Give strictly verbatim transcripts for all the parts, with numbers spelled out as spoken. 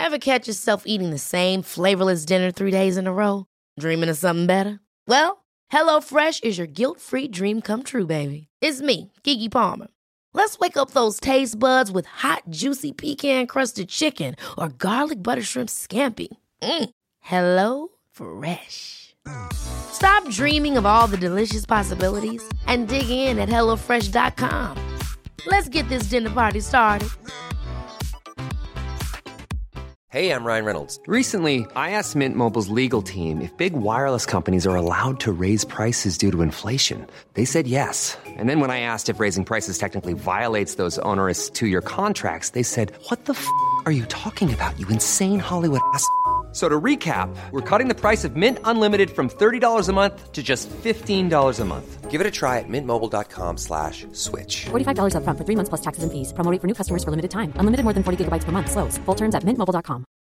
Ever catch yourself eating the same flavorless dinner three days in a row? Dreaming of something better? Well, HelloFresh is your guilt-free dream come true, baby. It's me, Keke Palmer. Let's wake up those taste buds with hot, juicy pecan-crusted chicken or garlic butter shrimp scampi. Mm. Hello Fresh. Stop dreaming of all the delicious possibilities and dig in at hello fresh dot com. Let's get this dinner party started. Hey, I'm Ryan Reynolds. Recently, I asked Mint Mobile's legal team if big wireless companies are allowed to raise prices due to inflation. They said yes. And then when I asked if raising prices technically violates those onerous two-year contracts, they said, what the f*** are you talking about, you insane Hollywood ass f- So to recap, we're cutting the price of Mint Unlimited from thirty dollars a month to just fifteen dollars a month. Give it a try at mintmobile.com slash switch. forty-five dollars up front for three months plus taxes and fees. Promo rate for new customers for limited time. Unlimited more than forty gigabytes per month. Slows full terms at mint mobile dot com.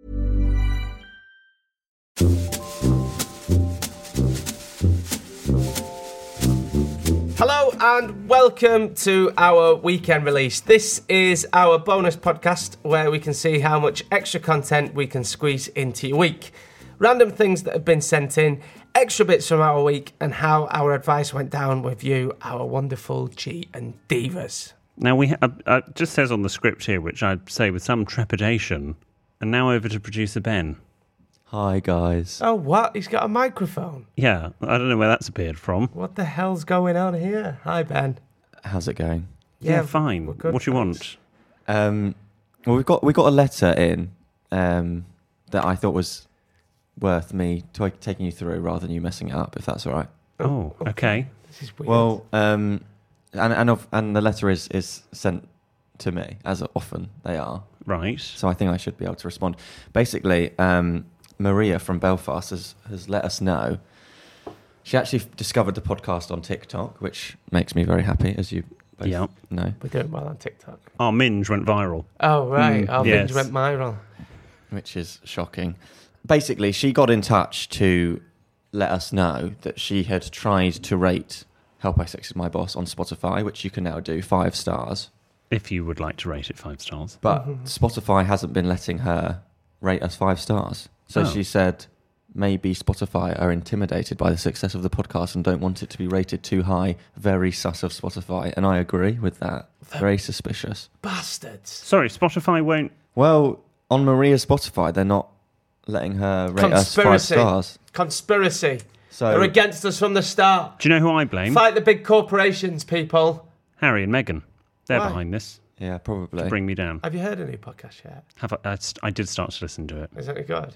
Hello and welcome to our weekend release. This is our bonus podcast where we can see how much extra content we can squeeze into your week. Random things that have been sent in, extra bits from our week, and how our advice went down with you, our wonderful G and Divas. Now, we ha- uh, it just says on the script here, which I'd say with some trepidation, and now over to producer Ben. Hi, guys. Oh, what? He's got a microphone. Yeah, I don't know where that's appeared from. What the hell's going on here? Hi, Ben. How's it going? Yeah, Yeah, fine. we're good, What do you thanks. want? Um, well, we've got we got a letter in um, that I thought was worth me t- taking you through rather than you messing it up, if that's all right. Oh, okay. This is weird. Well, um, and and of, and the letter is is sent to me, as often they are. Right. So I think I should be able to respond. Basically, um, Maria from Belfast has, has let us know. She actually f- discovered the podcast on TikTok, which makes me very happy, as you both Yeah. know. We're doing well on TikTok. Our minge went viral. Oh, right. Mm, Our yes. binge went viral. Which is shocking. Basically, she got in touch to let us know that she had tried to rate Help I Sexted My Boss on Spotify, which you can now do, five stars. If you would like to rate it five stars. But Mm-hmm. Spotify hasn't been letting her rate us five stars. So Oh. she said maybe Spotify are intimidated by the success of the podcast and don't want it to be rated too high. Very sus of Spotify. And I agree with that. Very suspicious. Bastards. Sorry, Spotify won't... Well, on Maria's Spotify, they're not letting her rate us five Conspiracy. stars. Conspiracy. So They're against us from the start. Do you know who I blame? Fight the big corporations, people. Harry and Meghan. They're Why? behind this. yeah, probably. To bring me down. Have you heard any podcast yet? Have I, I, st- I did start to listen to it. Is that good?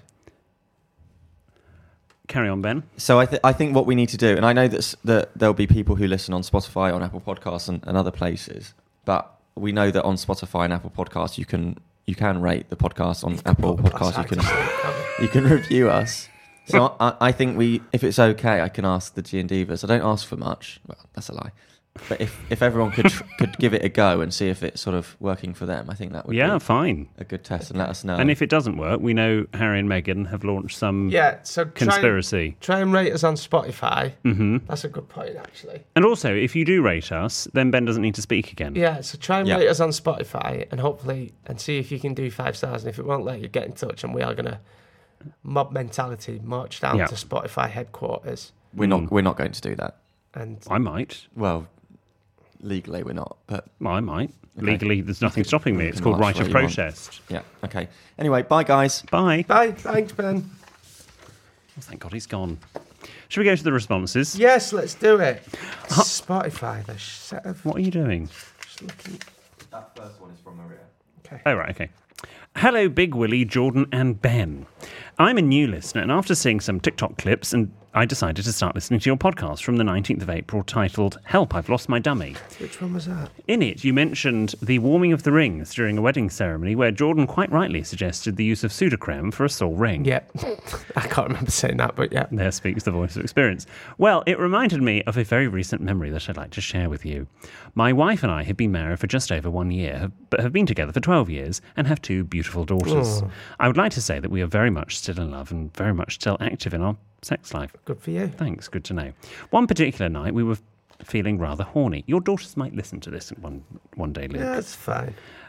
Carry on, Ben. So I, th- I think what we need to do, and I know that, s- that there'll be people who listen on Spotify, on Apple Podcasts, and, and other places, but we know that on Spotify and Apple Podcasts, you can you can rate the podcast on Apple Podcasts. You can you can review us. So I, I think we, if it's okay, I can ask the G and Divas. I don't ask for much. Well, that's a lie. But if, if everyone could tr- could give it a go and see if it's sort of working for them, I think that would Yeah, be fine. a good test, and let us know. And if it doesn't work, we know Harry and Meghan have launched some Yeah, so try and, conspiracy. try and rate us on Spotify. hmm That's a good point, actually. And also, if you do rate us, then Ben doesn't need to speak again. Yeah, so try and Yeah. rate us on Spotify and hopefully, and see if you can do five stars. And if it won't let you, get in touch and we are going to mob mentality march down Yeah. to Spotify headquarters. we're Mm. not we're not going to do that. And I might. Well, legally we're not, but Well, I might. Okay. Legally, there's nothing stopping me. you It's can called lash right of where you want. protest. yeah, okay. Anyway, bye guys. Bye. bye. Thanks, Ben. Oh, thank God he's gone. Should we go to the responses? Yes, let's do it. Spotify, the set of. What are you doing? Just looking. That first one is from Maria. Oh, right, okay. Hello, Big Willie, Jordan, and Ben. I'm a new listener, and after seeing some TikTok clips, and I decided to start listening to your podcast from the nineteenth of April titled Help, I've Lost My Dummy. Which one was that? In it, you mentioned the warming of the rings during a wedding ceremony where Jordan quite rightly suggested the use of Sudocrem for a sore ring. Yeah. I can't remember saying that, but yeah. There speaks the voice of experience. Well, it reminded me of a very recent memory that I'd like to share with you. My wife and I have been married for just over one year, have- but have been together for twelve years and have two beautiful daughters. Oh. I would like to say that we are very much still in love and very much still active in our sex life. Good for you. Thanks, good to know. One particular night, we were feeling rather horny. Your daughters might listen to this one one day, Luke. Yeah, that's fine.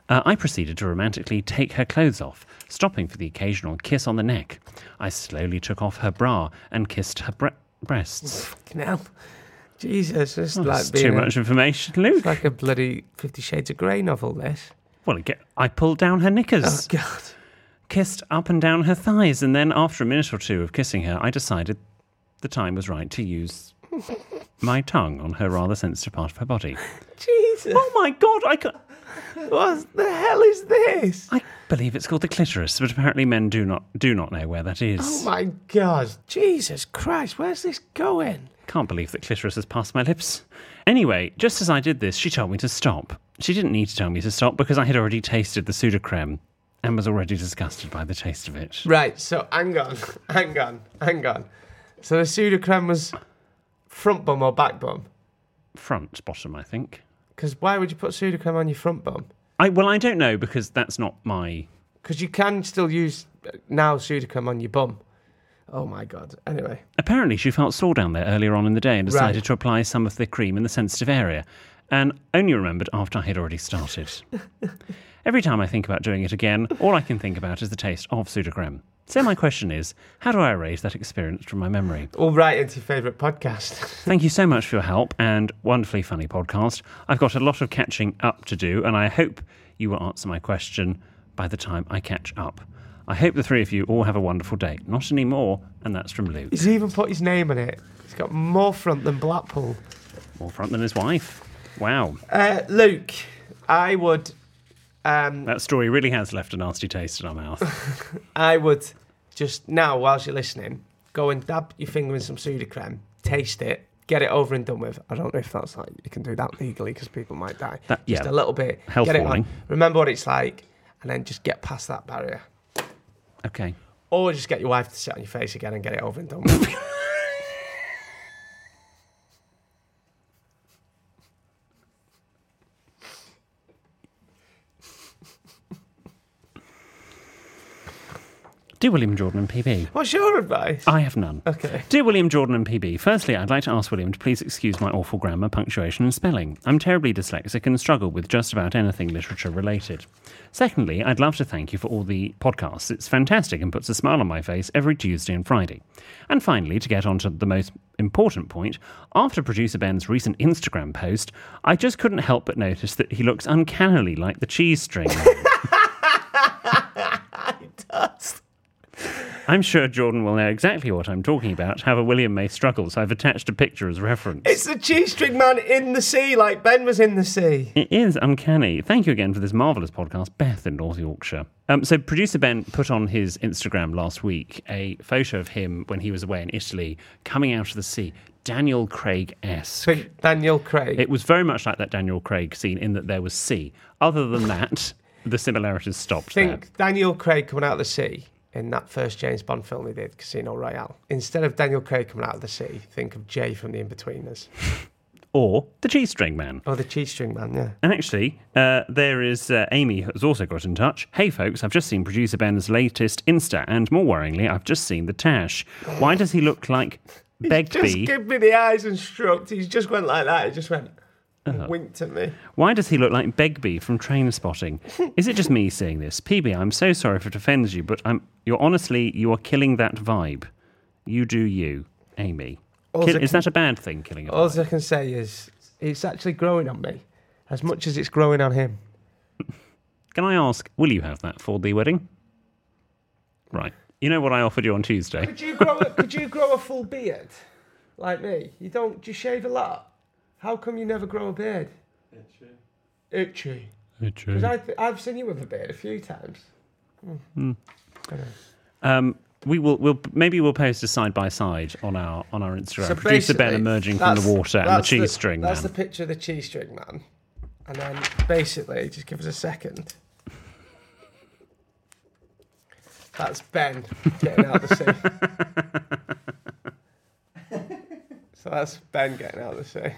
Uh, I proceeded to romantically take her clothes off, stopping for the occasional kiss on the neck. I slowly took off her bra and kissed her bre- breasts. Fucking hell. Jesus, it's Oh, like that's being too a- much information, Luke. It's like a bloody Fifty Shades of Grey novel, this. Well, it get, I pulled down her Oh, knickers, God. kissed up and down her thighs, and then after a minute or two of kissing her, I decided the time was right to use my tongue on her rather sensitive part of her body. Jesus. Oh my God, I ca- What the hell is this? I believe it's called the clitoris, but apparently men do not do not know where that is. Oh, my God. Jesus Christ, where's this going? Can't believe that clitoris has passed my lips. Anyway, just as I did this, she told me to stop. She didn't need to tell me to stop because I had already tasted the Sudocreme and was already disgusted by the taste of it. Right, so hang on, hang on, hang on. So the Sudocreme was front bum or back bum? Front, bottom, I think. Because why would you put Sudocreme on your front bum? I well, I don't know because that's not my. Because you can still use uh, now Sudocreme on your bum. Oh my God. Anyway. Apparently, she felt sore down there earlier on in the day and decided Right. to apply some of the cream in the sensitive area, and only remembered after I had already started. Every time I think about doing it again, all I can think about is the taste of Sudocreme. So my question is, how do I erase that experience from my memory? All right into your favourite podcast. Thank you so much for your help and wonderfully funny podcast. I've got a lot of catching up to do, and I hope you will answer my question by the time I catch up. I hope the three of you all have a wonderful day. Not anymore, and that's from Luke. He's even put his name on it. He's got more front than Blackpool. More front than his wife. Wow. Uh, Luke, I would... Um, That story really has left a nasty taste in our mouth. I would just now, whilst you're listening, go and dab your finger in some Sudocreme, taste it, get it over and done with. I don't know if that's like you can do that legally because people might die. That- just yeah. a little bit. Health get it warning. on. Remember what it's like, and then just get past that barrier. Okay. Or just get your wife to sit on your face again and get it over and done with. Dear William Jordan and P B. What's your advice? I have none. Okay. Dear William Jordan and P B, firstly, I'd like to ask William to please excuse my awful grammar, punctuation and spelling. I'm terribly dyslexic and struggle with just about anything literature related. Secondly, I'd love to thank you for all the podcasts. It's fantastic and puts a smile on my face every Tuesday and Friday. And finally, to get on to the most important point, after producer Ben's recent Instagram post, I just couldn't help but notice that he looks uncannily like the cheese string. He does. I'm sure Jordan will know exactly what I'm talking about, however William may struggle, so I've attached a picture as reference. It's the cheese string man in the sea, like Ben was in the sea. It is uncanny. Thank you again for this marvellous podcast, Beth in North Yorkshire. Um, so producer Ben put on his Instagram last week a photo of him when he was away in Italy, coming out of the sea. Daniel Craig-esque. Think Daniel Craig. It was very much like that Daniel Craig scene in that there was sea. Other than that, the similarities stopped there. Think Daniel Craig coming out of the sea in that first James Bond film he did, Casino Royale. Instead of Daniel Craig coming out of the sea, think of Jay from The In-Betweeners. Or the cheese string man. Oh, the cheese string man, yeah. And actually, uh, there is uh, Amy has also got in touch. Hey folks, I've just seen producer Ben's latest Insta, and more worryingly, I've just seen the Tash. Why does he look like Just Begbie? give me the eyes and stroked. He just went like that. He just went and Uh-huh. winked at me. Why does he look like Begbie from Train Spotting? Is it just me seeing this? P B, I'm so sorry if it offends you, but I'm you're honestly you are killing that vibe. You do you, Amy. All Kill, I is can- that a bad thing? Killing a All vibe? I can say is it's actually growing on me as much as it's growing on him. Can I ask? Will you have that for the wedding? Right. You know what I offered you on Tuesday. Could you grow a, could you grow a full beard like me? You don't. Do you shave a lot? How come you never grow a beard? Itchy. Itchy. Because I th- I've seen you with a beard a few times. Mm. I know. Um, we will. We'll maybe we'll post a side by side on our on our Instagram. So Producer Ben basically, emerging from the that's- water and the that's cheese string That's man. the picture of the cheese string man. And then basically, just give us a second. That's Ben getting out of the sea. So that's Ben getting out of the sea.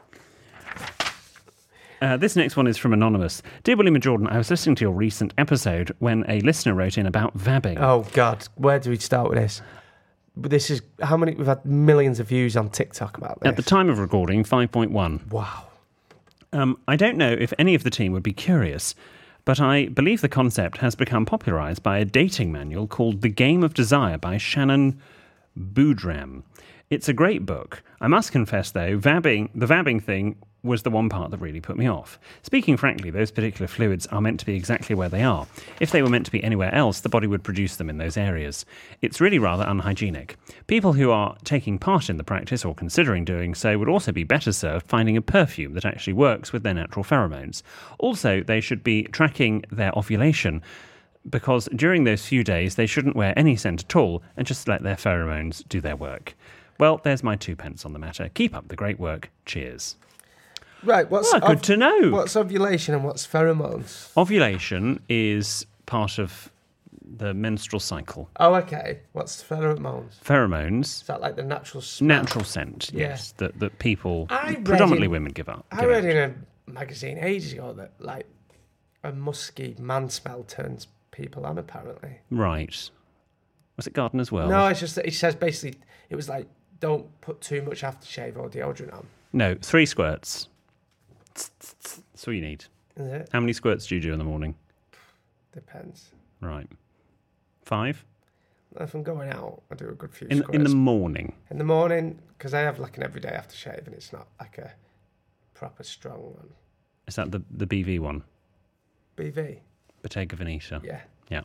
Uh, this next one is from Anonymous. Dear William and Jordan, I was listening to your recent episode when a listener wrote in about vabbing. Oh God, where do we start with this? This is how many we've had millions of views on TikTok about this. At the time of recording, five point one. Wow. Um, I don't know if any of the team would be curious. but I believe the concept has become popularised by a dating manual called The Game of Desire by Shannon Boodram. It's a great book. I must confess, though, vabbing, the vabbing thing was the one part that really put me off. Speaking frankly, those particular fluids are meant to be exactly where they are. If they were meant to be anywhere else, the body would produce them in those areas. It's really rather unhygienic. People who are taking part in the practice or considering doing so would also be better served finding a perfume that actually works with their natural pheromones. Also, they should be tracking their ovulation, because during those few days they shouldn't wear any scent at all and just let their pheromones do their work. Well, there's my two pence on the matter. Keep up the great work. Cheers. Right, what's Oh, good ov- to know. What's ovulation and what's pheromones? Ovulation is part of the menstrual cycle. Oh, okay. What's pheromones? Pheromones, Is that like the natural smell? natural scent, Yeah. yes, that, that people, I read predominantly in- women, give up. I give read out. in a magazine ages ago that like a musky man smell turns people on, apparently. Right. Was it Gardener's World? No, it's just that he says basically it was like don't put too much aftershave or deodorant on. No, three squirts. That's all you need. Is it? How many squirts do you do in the morning? Depends. Right. Five? If I'm going out, I do a good few In, squirts. in the morning. In the morning, because I have like an everyday aftershave and it's not like a proper strong one. Is that the, the B V one? B V? Bottega Veneta? Yeah. Yeah.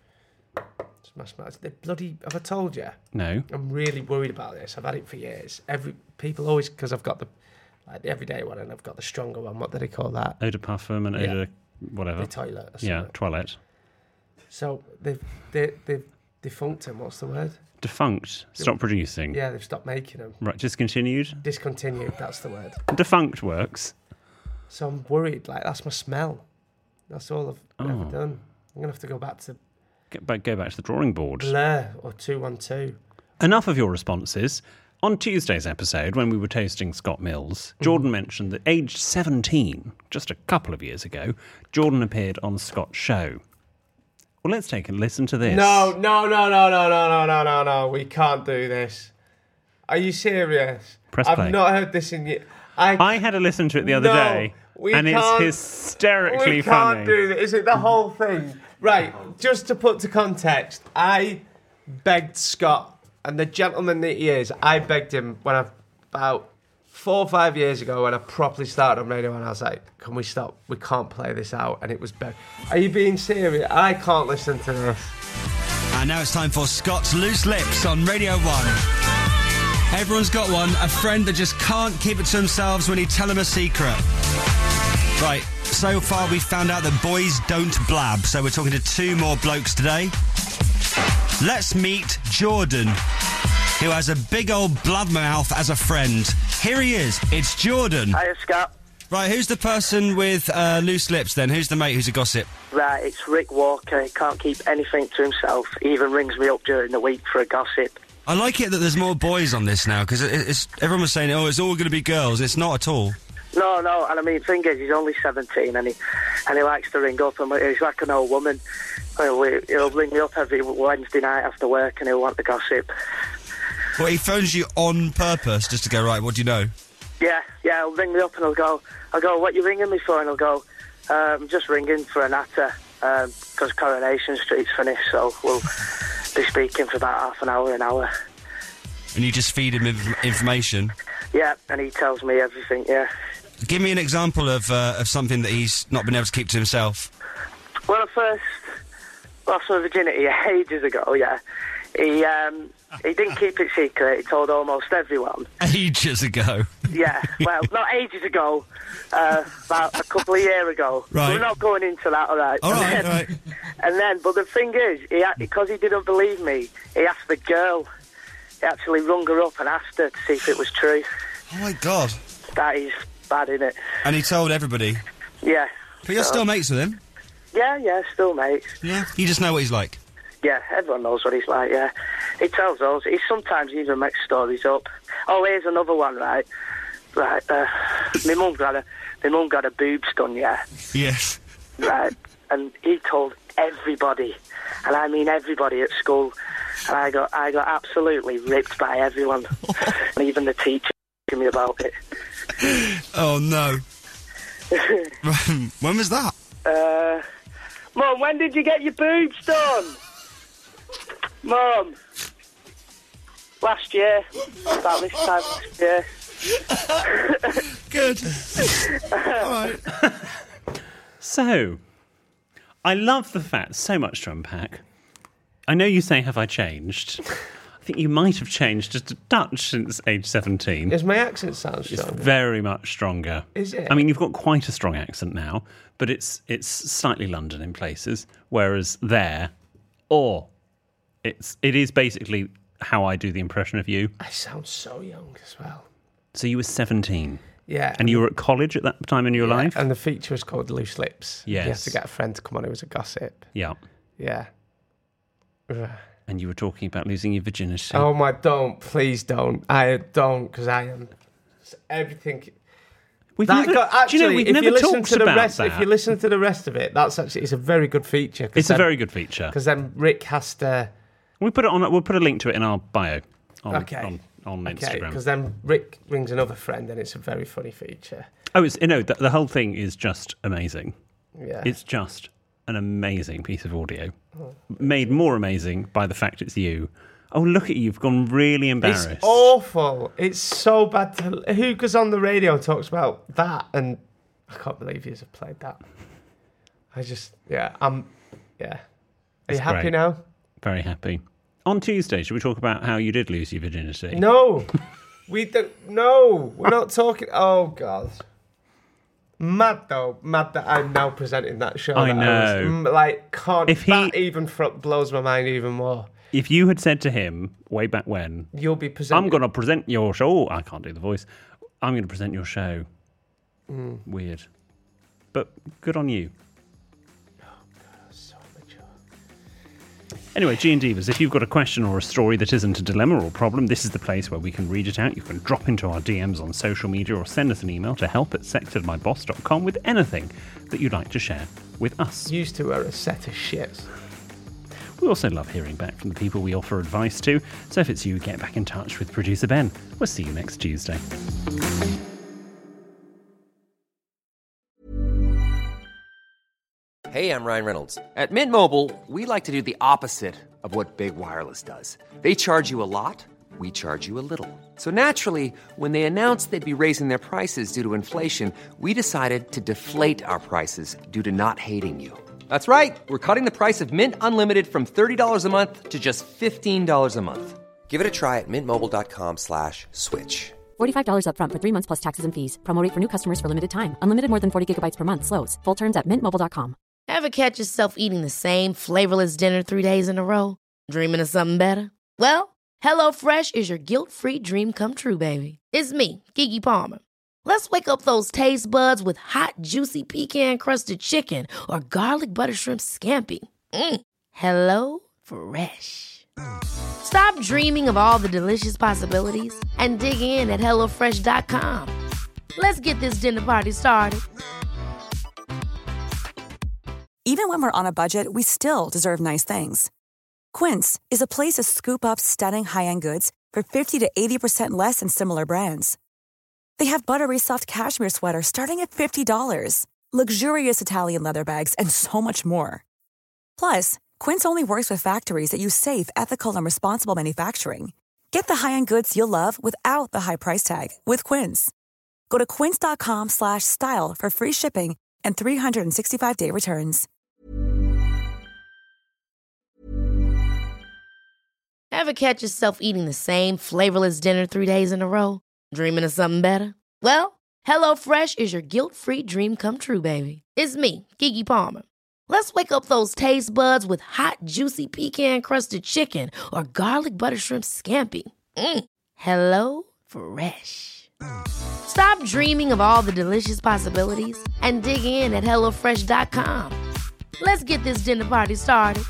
Smash mouth. They bloody, have I told you? No. I'm really worried about this. I've had it for years. Every People always, because I've got the like the everyday one and I've got the stronger one. What do they call that? Eau de parfum and Yeah. eau de whatever. The toilet. Or Yeah, something. toilette. So they've, they, they've defunct them. What's the word? Defunct. Stop producing. Yeah, they've stopped making them. Right, discontinued. Discontinued, that's the word. Defunct works. So I'm worried, like, that's my smell. That's all I've ever Oh. done. I'm going to have to go back to Get back, go back to the drawing board. Blur or two one two. Enough of your responses. On Tuesday's episode, when we were toasting Scott Mills, Jordan mentioned that aged seventeen, just a couple of years ago, Jordan appeared on Scott's show. Well, let's take a listen to this. No, no, no, no, no, no, no, no, no, no. We can't do this. Are you serious? Press I've play. not heard this in years. I, I had a listen to it the other No, day, we and it's can't- hysterically we funny. can't do this. Is it the whole thing? Right, just to put to context, I begged Scott, and the gentleman that he is, I begged him when I, about four or five years ago when I properly started on radio, and I was like, can we stop? We can't play this out. And it was begged. Are you being serious? I can't listen to this. And now it's time for Scott's Loose Lips on Radio one. Everyone's got one, a friend that just can't keep it to themselves when you tell them a secret. Right, so far we've found out that boys don't blab, so we're talking to two more blokes today. Let's meet Jordan, who has a big old blabbermouth as a friend. Here he is, it's Jordan. Hiya, Scott. Right, who's the person with uh, loose lips then? Who's the mate who's a gossip? Right, it's Rick Walker. He can't keep anything to himself. He even rings me up during the week for a gossip. I like it that there's more boys on this now, because it, it's, everyone was saying, oh, it's all going to be girls. It's not at all. No, no, and I mean, thing is, he's only seventeen, and he and he likes to ring up, and he's like an old woman. He'll, he'll ring me up every Wednesday night after work, and he'll want the gossip. Well, he phones you on purpose just to go, right, what do you know? Yeah, yeah, he'll ring me up, and I'll go, I'll go, what you ringing me for? And he'll go, uh, I'm just ringing for a natter, because um, Coronation Street's finished, so we'll be speaking for about half an hour, an hour. And you just feed him inf- information? Yeah, and he tells me everything, yeah. Give me an example of uh, of something that he's not been able to keep to himself. Well, at first, lost my virginity ages ago, yeah. He um, he didn't keep it secret. He told almost everyone. Ages ago? Yeah, well, not ages ago. Uh, about a couple of years ago. Right. We're not going into that, all right? All And right, then- all right. And then, but the thing is, he had, because he didn't believe me, he asked the girl. He actually rung her up and asked her to see if it was true. Oh, my God. That is bad, isn't it? And he told everybody? Yeah. But you're So- still mates with him? Yeah, yeah, still mates. Yeah. You just know what he's like? Yeah, everyone knows what he's like, yeah. He tells us. He sometimes even makes stories up. Oh, here's another one, right? Right, uh, my mum got a, my mum got a boobs done, yeah? Yes. Right, and he told everybody, and I mean everybody at school, and I got, I got absolutely ripped by everyone, and even the teacher told me about it. Oh, no. When was that? Uh, Mum, when did you get your boobs done? Mum. Last year. About this time last year. Good. All right. So, I love the fact, so much to unpack. I know you say, have I changed? I think you might have changed just a touch since age seventeen. Does my accent sound It's stronger? very much stronger. Is it? I mean, you've got quite a strong accent now, but it's it's slightly London in places, whereas there, or it's it is basically how I do the impression of you. I sound so young as well. So you were seventeen. Yeah. And you were at college at that time in your Yeah, life? And the feature was called Loose Lips. Yes. You had to get a friend to come on who was a gossip. Yeah. Yeah. Ugh. And you were talking about losing your virginity. Oh my, don't. Please don't. I don't, because I am everything. We've That never, got- actually, do you know, we've if never you listen talked to the about rest, that. if you listen to the rest of it, that's actually it's a very good feature. It's a very good feature. Because then Rick has to. We put it on. We'll put a link to it in our bio on Okay. on, on Okay, Instagram. because then Rick rings another friend, and it's a very funny feature. Oh, it's you know the, the whole thing is just amazing. Yeah. It's just an amazing piece of audio, made more amazing by the fact it's you. Oh, look at you! You've gone really embarrassed. It's awful. It's so bad. To, who goes on the radio talks about that? And I can't believe you have played that. I just, yeah, I'm, yeah. Are It's you happy great. now? Very happy. On Tuesday, should we talk about how you did lose your virginity? No, we don't. No, we're not talking. Oh God, mad though. Mad that I'm now presenting that show. I that know. was, mm, like, can't. If he- that even fr- blows my mind even more. If you had said to him way back when, You'll be presenting. I'm going to present your show. I can't do the voice. I'm going to present your show. Mm. Weird. But good on you. So mature. Anyway, G and Divas, if you've got a question or a story that isn't a dilemma or problem, this is the place where we can read it out. You can drop into our D Ms on social media or send us an email to help at sextedmyboss dot com with anything that you'd like to share with us. Used to are a set of shits. We also love hearing back from the people we offer advice to, so if it's you, get back in touch with producer Ben. We'll see you next Tuesday. Hey, I'm Ryan Reynolds. At Mint Mobile, we like to do the opposite of what Big Wireless does. They charge you a lot, we charge you a little. So naturally, when they announced they'd be raising their prices due to inflation, we decided to deflate our prices due to not hating you. That's right. We're cutting the price of Mint Unlimited from thirty dollars a month to just fifteen dollars a month. Give it a try at mintmobile.com slash switch. forty-five dollars upfront for three months plus taxes and fees. Promo rate for new customers for limited time. Unlimited more than forty gigabytes per month slows. Full terms at mint mobile dot com. Ever catch yourself eating the same flavorless dinner three days in a row? Dreaming of something better? Well, HelloFresh is your guilt-free dream come true, baby. It's me, Keke Palmer. Let's wake up those taste buds with hot, juicy pecan-crusted chicken or garlic butter shrimp scampi. Mm. Hello Fresh. Stop dreaming of all the delicious possibilities and dig in at hello fresh dot com. Let's get this dinner party started. Even when we're on a budget, we still deserve nice things. Quince is a place to scoop up stunning high-end goods for fifty to eighty percent less than similar brands. They have buttery soft cashmere sweaters starting at fifty dollars, luxurious Italian leather bags, and so much more. Plus, Quince only works with factories that use safe, ethical, and responsible manufacturing. Get the high-end goods you'll love without the high price tag with Quince. Go to quince.com slash style for free shipping and three sixty-five day returns. Ever catch yourself eating the same flavorless dinner three days in a row? Dreaming of something better? Well, HelloFresh is your guilt-free dream come true, baby. It's me, Keke Palmer. Let's wake up those taste buds with hot, juicy pecan-crusted chicken or garlic butter shrimp scampi. Mm. Hello Fresh. Stop dreaming of all the delicious possibilities and dig in at hello fresh dot com. Let's get this dinner party started.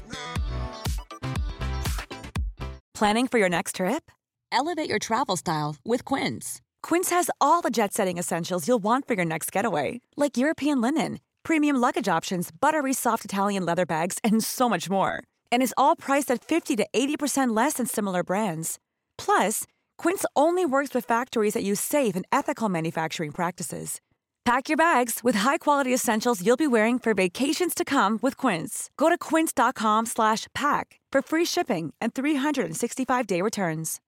Planning for your next trip? Elevate your travel style with Quince. Quince has all the jet-setting essentials you'll want for your next getaway, like European linen, premium luggage options, buttery soft Italian leather bags, and so much more. And is all priced at fifty to eighty percent less than similar brands. Plus, Quince only works with factories that use safe and ethical manufacturing practices. Pack your bags with high-quality essentials you'll be wearing for vacations to come with Quince. Go to quince.com slash pack for free shipping and three sixty-five day returns.